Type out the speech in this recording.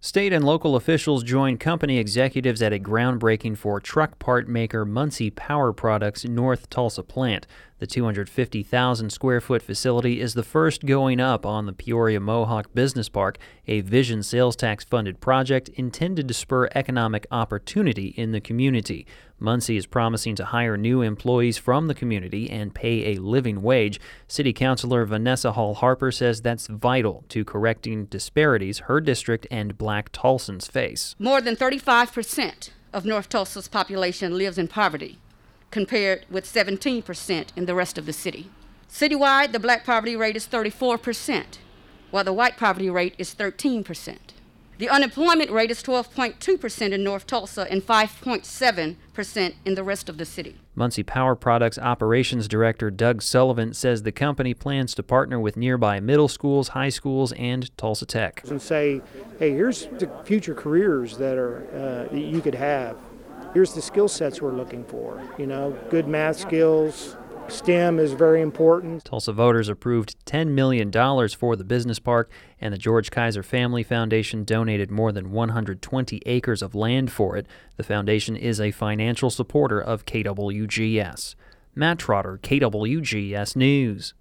State and local officials joined company executives at a groundbreaking for truck part maker Muncie Power Products' North Tulsa plant. The 250,000 square foot facility is the first going up on the Peoria Mohawk Business Park, a Vision sales tax funded project intended to spur economic opportunity in the community. Muncie is promising to hire new employees from the community and pay a living wage. City Councilor Vanessa Hall Harper says that's vital to correcting disparities her district and Black Tulsans face. More than 35% of North Tulsa's population lives in poverty, compared with 17% in the rest of the city. Citywide, the black poverty rate is 34%, while the white poverty rate is 13%. The unemployment rate is 12.2% in North Tulsa and 5.7% in the rest of the city. Muncie Power Products Operations Director Doug Sullivan says the company plans to partner with nearby middle schools, high schools, and Tulsa Tech. And say, hey, here's the future careers that you could have. Here's the skill sets we're looking for. Good math skills. STEM is very important. Tulsa voters approved $10 million for the business park, and the George Kaiser Family Foundation donated more than 120 acres of land for it. The foundation is a financial supporter of KWGS. Matt Trotter, KWGS News.